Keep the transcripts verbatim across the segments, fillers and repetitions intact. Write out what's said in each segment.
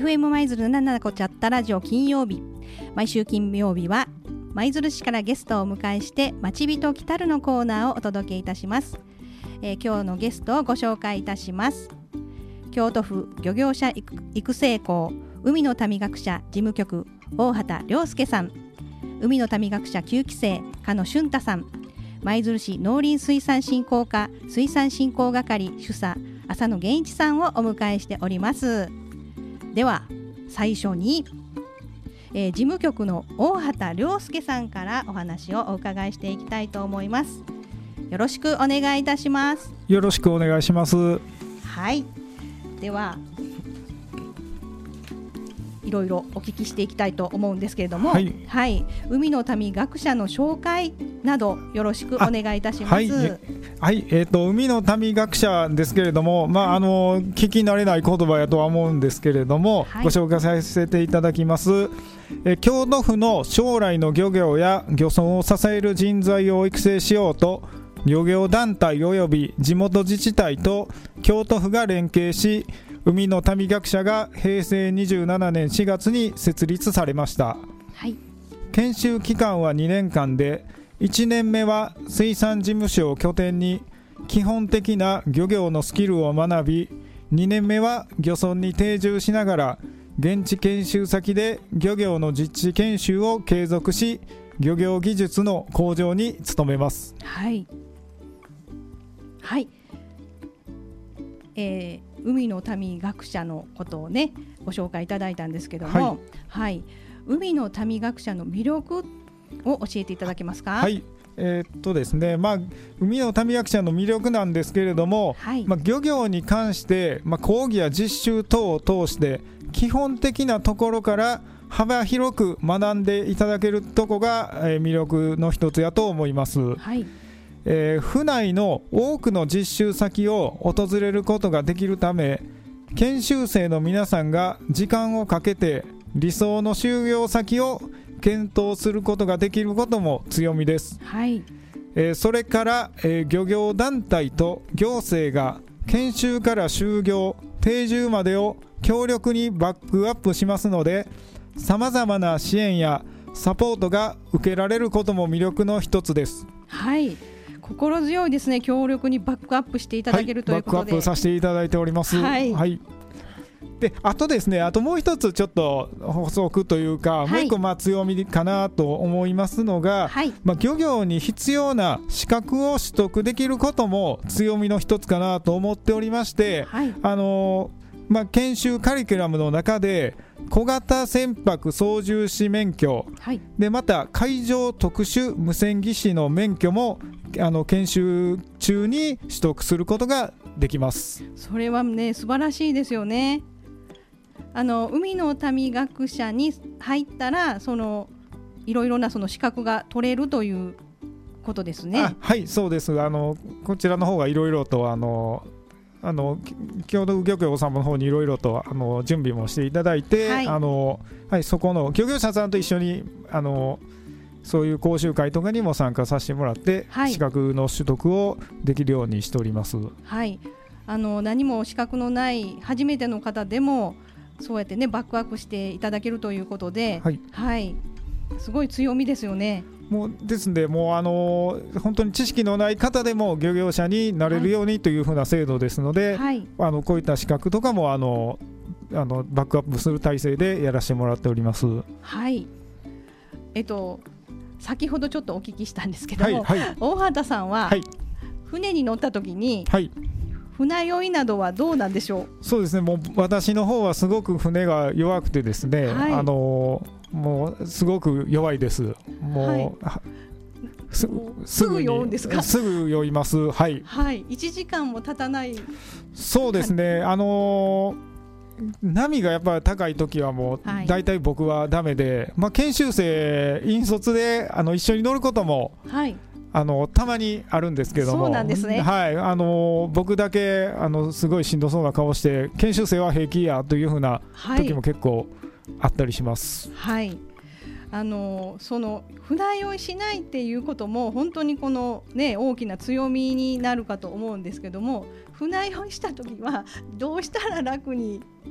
エフエム 舞鶴なななこチャットラジオ金曜日、毎週金曜日は舞鶴市からゲストをお迎えしてまちびと来たるのコーナーをお届けいたします。えー、今日のゲストをご紹介いたします。京都府漁業者育成校海の民学者事務局大畑亮介さん、海の民学者きゅうき生加野俊太さん、舞鶴市農林水産振興課水産振興係主査浅野源一さんをお迎えしております。では最初に、えー、事務局の大畑亮介さんからお話をお伺いしていきたいと思います。よろしくお願いいたします。 よろしくお願いします。 はい、ではいろいろお聞きしていきたいと思うんですけれども、はい、はい、海の民学者の紹介などよろしくお願いいたします。はい、 はい、えーと、海の民学者ですけれども、まあ、あの聞き慣れない言葉やとは思うんですけれども、はい、ご紹介させていただきます。え京都府の将来の漁業や漁村を支える人材を育成しようと、漁業団体及び地元自治体と京都府が連携し、海の民学者がへいせいにじゅうななねんしがつに設立されました。はい、研修期間はにねんかんで、いちねんめは水産事務所を拠点に基本的な漁業のスキルを学び、にねんめは漁村に定住しながら現地研修先で漁業の実地研修を継続し、漁業技術の向上に努めます。 はい、はい、えー、海の民学者のことをねご紹介いただいたんですけども、はいはい、海の民学者の魅力を教えていただけますか。 はい、えーっとですねまあ、海の民学者の魅力なんですけれども、はいまあ、漁業に関して、まあ、講義や実習等を通して基本的なところから幅広く学んでいただけるとこが、えー、魅力の一つやと思います。はいえー、府内の多くの実習先を訪れることができるため、研修生の皆さんが時間をかけて理想の就業先を検討することができることも強みです。はいえー、それから、えー、漁業団体と行政が研修から就業定住までを強力にバックアップしますので、さまざまな支援やサポートが受けられることも魅力の一つです。 はい、心強いですね。強力にバックアップしていただける、はい、ということでバックアップさせていただいております。はい、はい、であとですねあともう一つちょっと補足というか、はい、もう一個まあ強みかなと思いますのが、はいまあ、漁業に必要な資格を取得できることも強みの一つかなと思っておりまして、はいあのまあ、研修カリキュラムの中で小型船舶操縦士免許、はい、でまた海上特殊無線技師の免許もあの研修中に取得することができます。 それはね素晴らしいですよね。あの海の民学者に入ったらそのいろいろなその資格が取れるということですね。 あはいそうです。あのこちらの方がいろいろとあのあの京都漁協さんの方にいろいろとあの準備もしていただいて、はいあのはい、そこの漁業者さんと一緒にあのそういう講習会とかにも参加させてもらって、はい、資格の取得をできるようにしております。 はい、あの何も資格のない初めての方でもそうやってねバックアップしていただけるということで、はいはい、すごい強みですよね。 もうですのでもうあの本当に知識のない方でも漁業者になれるようにというふうな制度ですので、はい、あのこういった資格とかもあのあのバックアップする体制でやらせてもらっております。 はい、えっと先ほどちょっとお聞きしたんですけども、はいはい、大畑さんは、はい、船に乗った時に、はい、船酔いなどはどうなんでしょう。 そうですねもう私の方はすごく船が弱くてですね、はい、あのもうすごく弱いです。もう、はい、す, すぐ酔うんですか。 すぐ酔います。はい、 はい、いちじかんも経たない。 そうですねあのー波がやっぱり高い時はもう大体僕はダメで、はいまあ、研修生引率であの一緒に乗ることも、はい、あのたまにあるんですけども。 そうなんですね、 はいあの僕だけあのすごいしんどそうな顔して研修生は平気やというふうな時も結構あったりします。 はい、はい、あのその船酔いしないっていうことも本当にこの、ね、大きな強みになるかと思うんですけども、船酔いした時はどうしたら楽に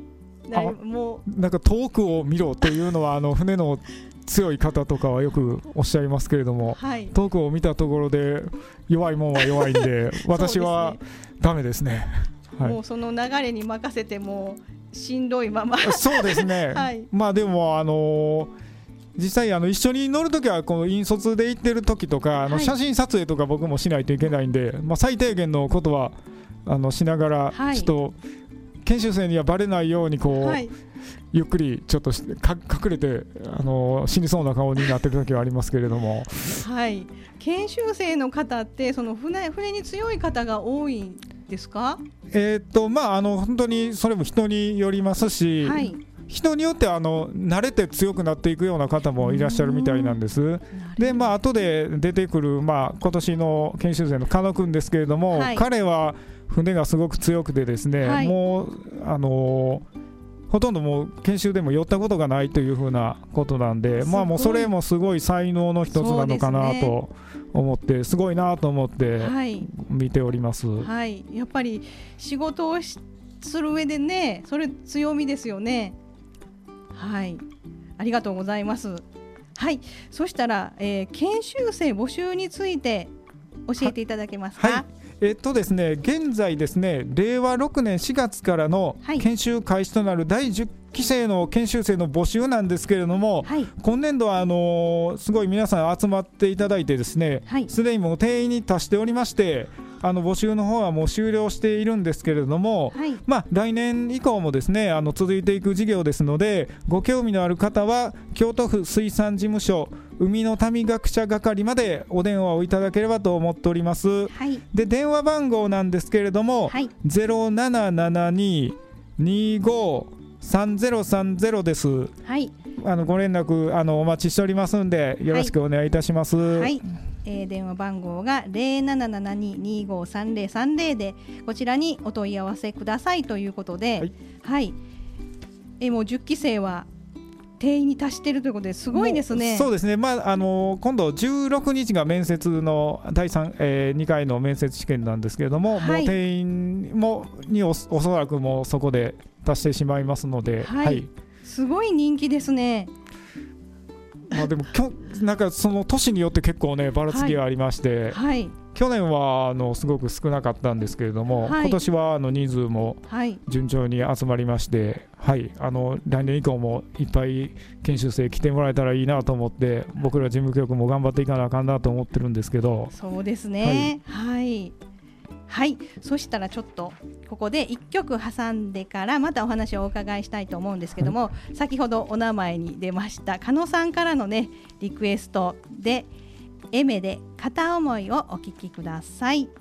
もうなんか遠くを見ろというのはあの船の強い方とかはよくおっしゃいますけれども、はい、遠くを見たところで弱いもんは弱いんで私はダメですね。 はい、もうその流れに任せてもしんどいままそうですね、はい、まあでもあのー、実際あの一緒に乗るときはこの引率で行ってるときとかあの写真撮影とか僕もしないといけないんで、まあ、最低限のことはあのしながらちょっと研修生にはバレないようにこう、はい、ゆっくりちょっとか隠れてあの死にそうな顔になってる時はありますけれども、 はい、研修生の方ってその 船, 船に強い方が多いですか？ えーっとまあ、あの本当にそれも人によりますし、はい、人によってあの慣れて強くなっていくような方もいらっしゃるみたいなんです。で、まあ後で出てくる、まあ、今年の研修生の加野君ですけれども、はい、彼は船がすごく強くてですね、はい、もうあのほとんどもう研修でも寄ったことがないというふうなことなんで、まあもうそれもすごい才能の一つなのかなと思って、すごいなと思って見ております。はいはい、やっぱり仕事をする上でね、それ強みですよね。はい、ありがとうございます。はい、そしたら、えー、研修生募集について教えていただけますか？ はい、えっとですね、現在ですね、れいわろくねんしがつからの研修開始となるだいじゅっきせいの研修生の募集なんですけれども、はい、今年度はあのー、すごい皆さん集まっていただいてですね、すで、はい、にもう定員に達しておりまして、あの募集の方はもう終了しているんですけれども、はい、まあ、来年以降もですねあの続いていく事業ですので、ご興味のある方は京都府水産事務所海の民学者係までお電話をいただければと思っております。はい、で電話番号なんですけれども、はい、ゼロななななに にご さんゼロさんゼロです。はい、あのご連絡あのお待ちしておりますのでよろしくお願いいたします。はいはい、 えー、電話番号が ゼロななななに にご さんゼロさんゼロ でこちらにお問い合わせくださいということで、はいはい、えー、もうじゅっきせいは定員に達しているということですごいですね。 そうですね、まあ、あの今度じゅうろくにちが面接のだいさん、えー、にかいの面接試験なんですけれども、はい、もう定員もに お, おそらくもうそこで達してしまいますので、 はいはい、すごい人気ですね。 まあ、でもきょなんかその年によって結構ねばらつきがありまして、はいはい、去年はあのすごく少なかったんですけれども、はい、今年はあの人数も順調に集まりまして、はい、あの来年以降もいっぱい研修生来てもらえたらいいなと思って、僕ら事務局も頑張っていかなあかんなと思ってるんですけど。 そうですね、はい、はいはい、そしたらちょっとここでいっきょく挟んでからまたお話をお伺いしたいと思うんですけども、はい、先ほどお名前に出ました加野さんからのねリクエストでエメで片思いをお聞きください。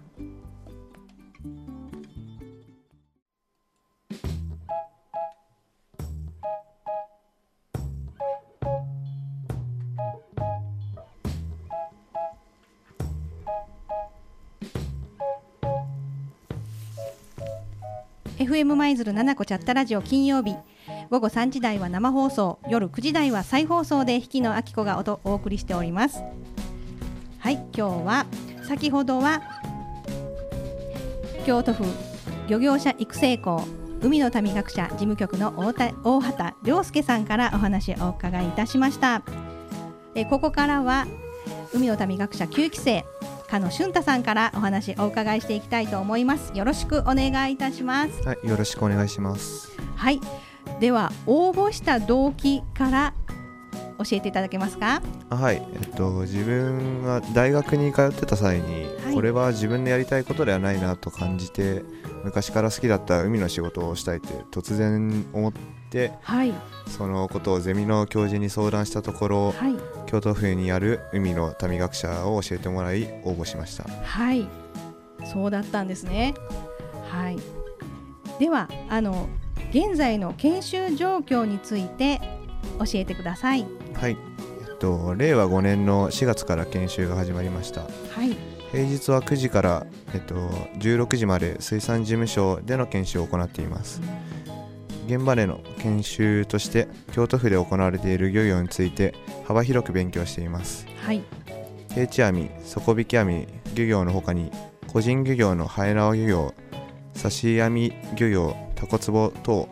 エフエム 舞鶴ななこチャットラジオ金曜日ごごさんじ台は生放送、夜くじ台は再放送で引きのあきこが お, お送りしております。はい、今日は先ほどは京都府漁業者育成校海の民学者事務局の 大, 田大畑亮介さんからお話をお伺いいたしました。えここからは海の民学者きゅうきせい加野俊太さんからお話をお伺いしていきたいと思います。よろしくお願いいたします。 はい、よろしくお願いします。 はい、では応募した動機から教えていただけますか？ はい、えっと、自分が大学に通ってた際に、はい、これは自分でやりたいことではないなと感じて、昔から好きだった海の仕事をしたいって突然思って、はい、そのことをゼミの教授に相談したところ、はい、京都府にある海の民学者を教えてもらい応募しました。 はい、そうだったんですね。はい、ではあの現在の研修状況について教えてください。 はい、えっと、れいわごねんのしがつから研修が始まりました。はい、平日はくじから、えっと、じゅうろくじまで水産事務所での研修を行っています。現場での研修として京都府で行われている漁業について幅広く勉強しています。はい、定置網、底引き網漁業の他に個人漁業のはえ縄漁業、刺し網漁業、タコツボ等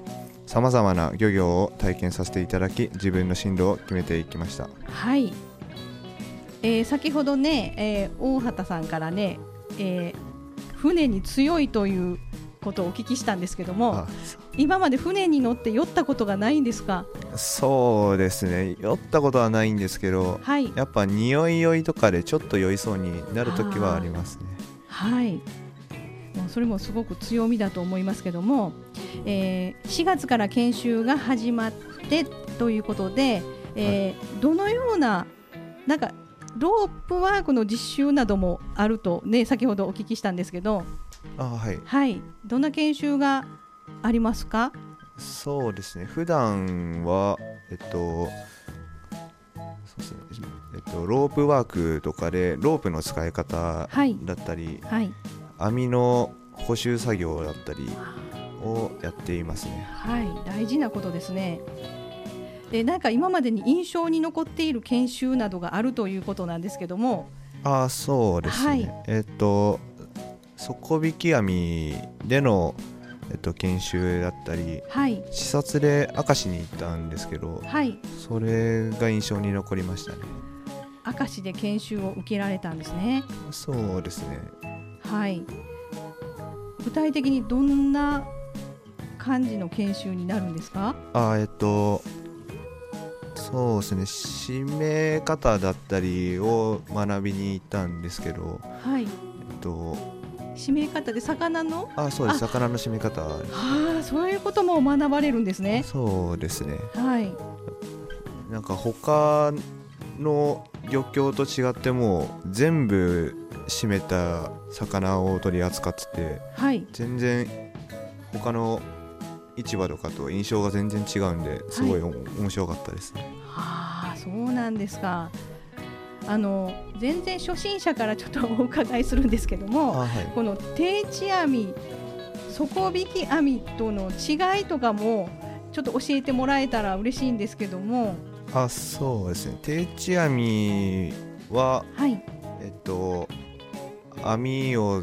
さまざまな漁業を体験させていただき、自分の進路を決めていきました。 はい、えー、先ほどね、えー、大畑さんからね、えー、船に強いということをお聞きしたんですけども、あ、今まで船に乗って酔ったことがないんですか？ そうですね、酔ったことはないんですけど、はい、やっぱ匂い酔いとかでちょっと酔いそうになるときはありますね。 はい、もうそれもすごく強みだと思いますけども、えー、しがつから研修が始まってということで、えーはい、どのような、なんかロープワークの実習などもあると、ね、先ほどお聞きしたんですけど、 あ、はい、 はい、どんな研修がありますか？ そうですね、普段は、えっとそうですね、えっと、ロープワークとかでロープの使い方だったり、はいはい、網の補修作業だったりをやっていますね。 はい、大事なことですね。で、なんか今までに印象に残っている研修などがあるということなんですけども。 あ、そうですね、はい、えっと底引き網での、えっと、研修だったり、はい、視察で明石に行ったんですけど、はい、それが印象に残りましたね。 明石で研修を受けられたんですね。 そうですね、 はい、具体的にどんな感じの研修になるんですか？ あ、えっとそうですね、締め方だったりを学びに行ったんですけど、はい、えっと締め方で魚のあ、そうです、魚の締め方、 はあ、そういうことも学ばれるんですね。 そうですね、 はい、 なんか他の漁協と違っても全部締めた魚を取り扱ってて、はい、全然他の市場とかと印象が全然違うんで、すごい、はい、面白かったですね。 はあ、そうなんですか。あの全然初心者からちょっとお伺いするんですけども、はい、この定置網、底引き網との違いとかもちょっと教えてもらえたら嬉しいんですけども。 あ、そうですね、定置網は、はい、えっと網を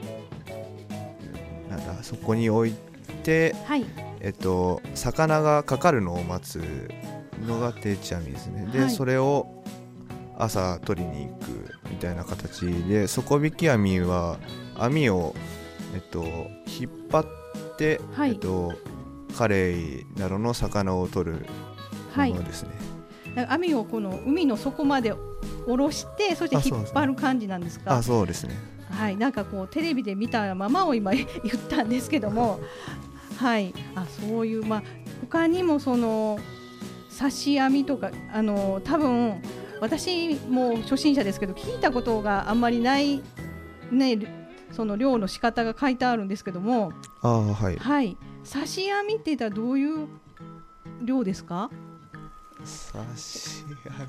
なんだそこに置いて、はい、えっと魚がかかるのを待つのが定置網ですね。で、はい、それを朝取りに行くみたいな形で、底引き網は網を、えっと、引っ張って、はい、えっと、カレイなどの魚を取るものですね。 はい、網をこの海の底まで下ろして、そして引っ張る感じなんですか？ あ、そうですね。 はい、なんかこうテレビで見たままを今言ったんですけどもはい、あ、そういう、まあ、他にもその刺し網とか、あの多分私も初心者ですけど聞いたことがあんまりない、ね、その漁の仕方が書いてあるんですけども、 あ、はいはい、刺し網って言ったらどういう漁ですか？ 刺し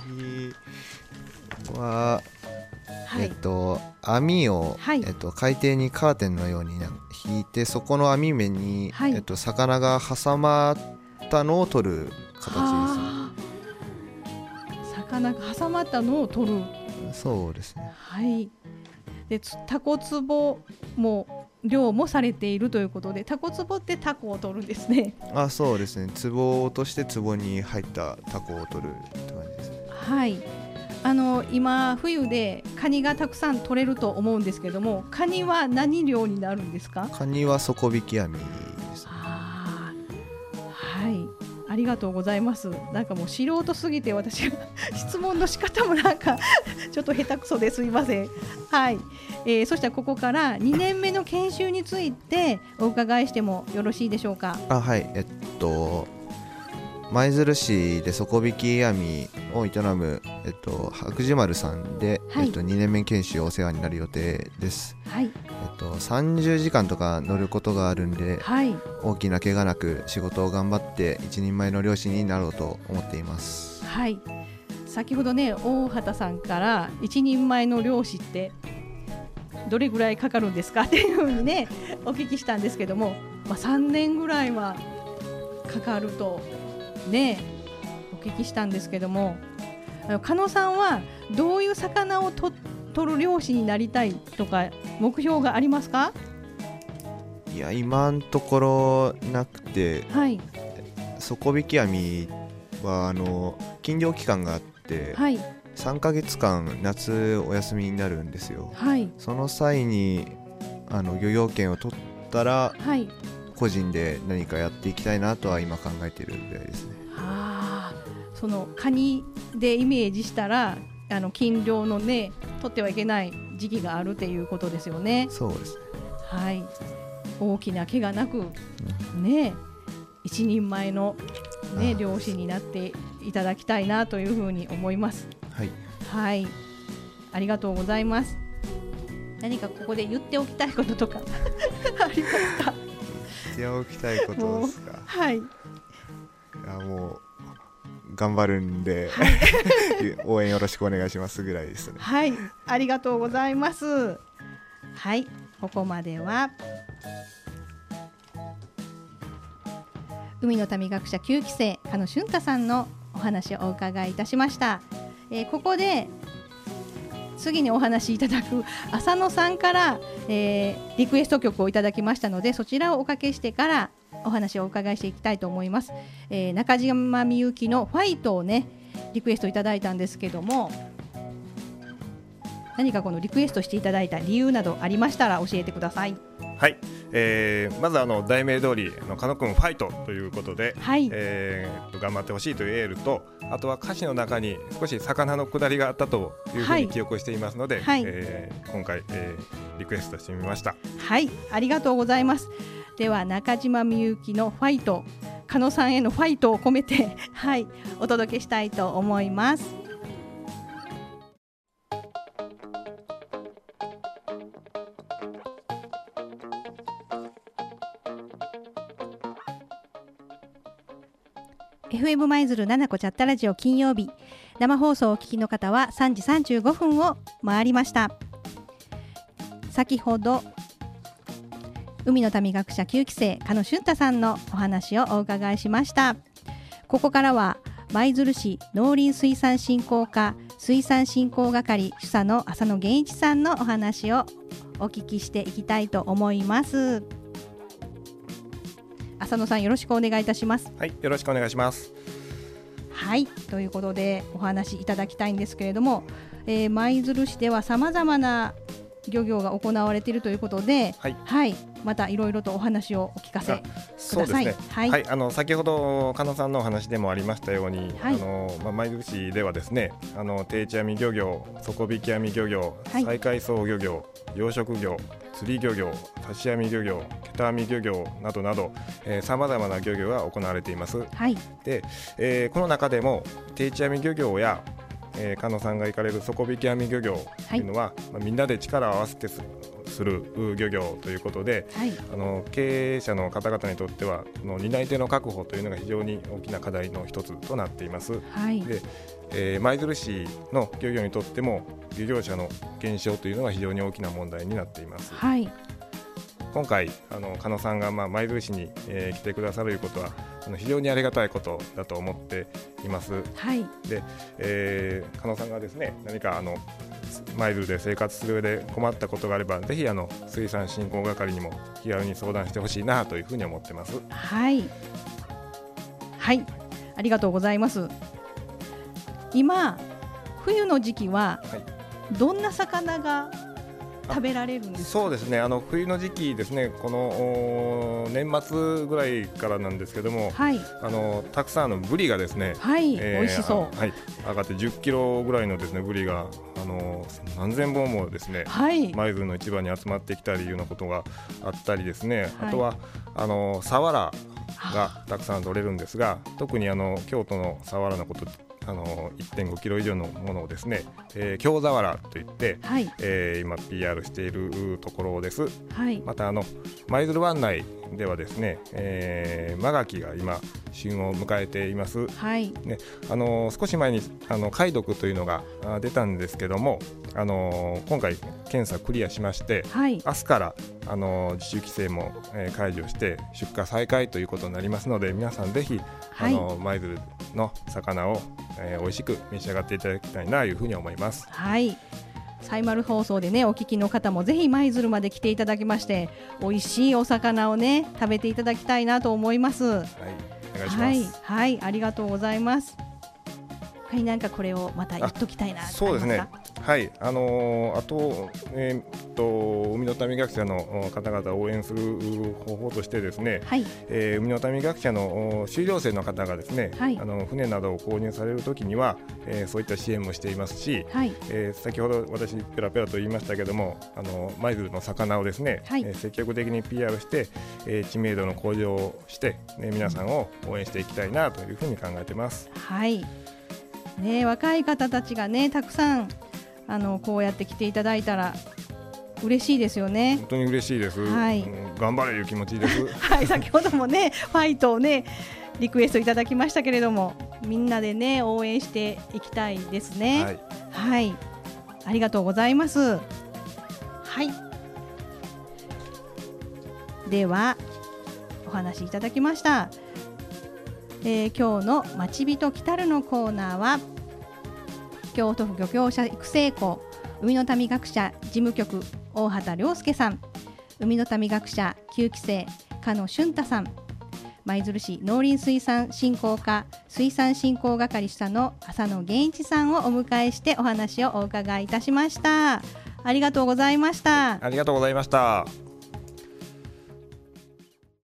網は、はい、えっと、網を、はい、えっと、海底にカーテンのように引いて、そこの網目に、はい、えっと、魚が挟まったのを取る形ですね。 魚が挟まったのを取る。 そうですね。 はい。で、タコツボも漁もされているということで、タコツボってタコを取るんですね。 あ、そうですね。ツボを落としてツボに入ったタコを取るって感じですね。 はい。あの今冬でカニがたくさん取れると思うんですけども、カニは何漁になるんですか？ カニは底引き網です、ね。 あ、はい、ありがとうございます。なんかもう素人すぎて私質問の仕方もなんかちょっと下手くそですいません。はい、えー、そしたらここからにねんめの研修についてお伺いしてもよろしいでしょうか？ あ、はい、えっと舞鶴市で底引き網を営む、えっと、白磁丸さんで、はい、えっと、にねんめ研修お世話になる予定です、はい、えっと、さんじゅうじかんとか乗ることがあるんで、はい、大きな怪我なく仕事を頑張って一人前の漁師になろうと思っています。 はい、先ほどね大畑さんから一人前の漁師ってどれぐらいかかるんですかっていうふうにねお聞きしたんですけども、まあ、さんねんぐらいはかかるとねお聞きしたんですけども、加納さんはどういう魚をと取る漁師になりたいとか目標がありますか？ いや今のところなくて、はい、えっ底引き網はあの禁漁期間があって、はい、さんかげつかん夏お休みになるんですよ、はい、その際にあの漁業権を取ったら、はい、個人で何かやっていきたいなとは今考えているぐらいですね。 はあ、そのカニでイメージしたらあの禁漁のね取ってはいけない時期があるっていうことですよね。 そうですね、 はい、大きな怪我なく、うん、ね一人前の、ね、漁師になっていただきたいなというふうに思います。 はい、 はい、ありがとうございます。何かここで言っておきたいこととかありますか？ 言っておきたいことですか？ はい、いやもう頑張るんで、はい、応援よろしくお願いしますぐらいですね。 はい、ありがとうございます。はい、ここまでは海の民学者きゅうき生鹿野俊太さんのお話をお伺いいたしました。えー、ここで次にお話しいただく浅野さんから、えー、リクエスト曲をいただきましたので、そちらをおかけしてからお話をお伺いしていきたいと思います。えー、中島みゆきのファイトをねリクエストいただいたんですけども、何かこのリクエストしていただいた理由などありましたら教えてください。 はい、えー、まずあの題名通り鹿野くんファイトということで、はい、えー、頑張ってほしいというエールと、あとは歌詞の中に少し魚の下りがあったというふうに記憶していますので、はい、えー、今回、えー、リクエストしてみました。 はい、ありがとうございます。では中島みゆきのファイト、鹿野さんへのファイトを込めて、はい、お届けしたいと思います。エフエム 舞鶴ななこチャットラジオ金曜日、生放送をお聞きの方はさんじさんじゅうごふんを回りました。先ほど海の民学者きゅうき生鹿野俊太さんのお話をお伺いしました。ここからは舞鶴市農林水産振興課水産振興係主査の浅野源一さんのお話をお聞きしていきたいと思います。浅野さん、よろしくお願いいたします。 はい、よろしくお願いします。 はい、ということでお話いただきたいんですけれども、えー、舞鶴市ではさまざまな漁業が行われているということで、はい、はい、またいろいろとお話をお聞かせください。 そうですね、はいはい、あの先ほど鹿野さんのお話でもありましたように、はい、あのまあ、舞鶴市ではですね、あの定置網漁業、底引き網漁業、はい、再海藻漁業、養殖業、釣り漁業、刺し網漁業、ケタ網漁業などなどさまざまな漁業が行われています。はい、で、えー、この中でも定置網漁業やえー、鹿野さんが行かれる底引き網漁業というのは、はい、まあ、みんなで力を合わせてすする漁業ということで、はい、あの経営者の方々にとってはこの担い手の確保というのが非常に大きな課題の一つとなっています。はい、で、えー、舞鶴市の漁業にとっても漁業者の減少というのが非常に大きな問題になっています。はい、今回あの鹿野さんがまあ舞鶴市に、えー、来てくださるということはあの非常にありがたいことだと思っています。はい、で、えー、鹿野さんがですね、何かあの舞鶴で生活する上で困ったことがあれば、ぜひあの水産振興係にも気軽に相談してほしいなというふうに思ってます。 はい、はい、ありがとうございます。今冬の時期はどんな魚が食べられるんですか？ そうですね、あの冬の時期ですね、この年末ぐらいからなんですけども、はい、あのたくさんのブリがですね、はい、えー、美味しそう、はい、上がってじゅっキロぐらいのですねブリがあの何千本もですね、はい、舞鶴の市場に集まってきたりいうようなことがあったりですね、はい、あとはあのサワラがたくさん取れるんですが、特にあの京都のサワラのことあの いってんごキロ以上のものをですね、えー、京ザワラといって、はい、えー、今 ピーアール しているところです。はい、またあの舞鶴湾内ではですね、えー、マガキが今旬を迎えています。はい、ね、あの少し前にあの貝毒というのが出たんですけども、あの今回検査クリアしまして、はい、明日からあの自主規制も、えー、解除して出荷再開ということになりますので、皆さんぜひ、はい、あの舞鶴の魚を、えー、美味しく召し上がっていただきたいなというふうに思います。 はい、サイマル放送でねお聞きの方もぜひ舞鶴まで来ていただきまして、美味しいお魚をね食べていただきたいなと思います。はい、 おいします。 はい、はい、ありがとうございます。他になんかこれをまた言っときたいなとそうですね。はい、あのー、あと、えー、っと海の民学者の方々を応援する方法としてですね、はい、えー、海の民学者の修了生の方がですね、はい、あの船などを購入されるときには、えー、そういった支援もしていますし、はい、えー、先ほど私ペラペラと言いましたけども、あの舞鶴の魚をですね、はい、えー、積極的に ピーアール して、えー、知名度の向上をして、ね、皆さんを応援していきたいなというふうに考えています。 はいね、若い方たちがねたくさんあのこうやって来ていただいたら嬉しいですよね。 本当に嬉しいです、はい、うん、頑張れいう気持ちです。 はい、先ほどもねファイトをねリクエストいただきましたけれども、みんなでね応援していきたいですね。はい、はい、ありがとうございます。はい、ではお話いただきました、えー、今日のまちびときたるのコーナーは京都府漁業者育成校海の民学者事務局大畑亮介さん、海の民学者きゅうき生加野俊太さん、舞鶴市農林水産振興課水産振興係下の浅野源一さんをお迎えしてお話をお伺いいたしました。ありがとうございました。 ありがとうございました。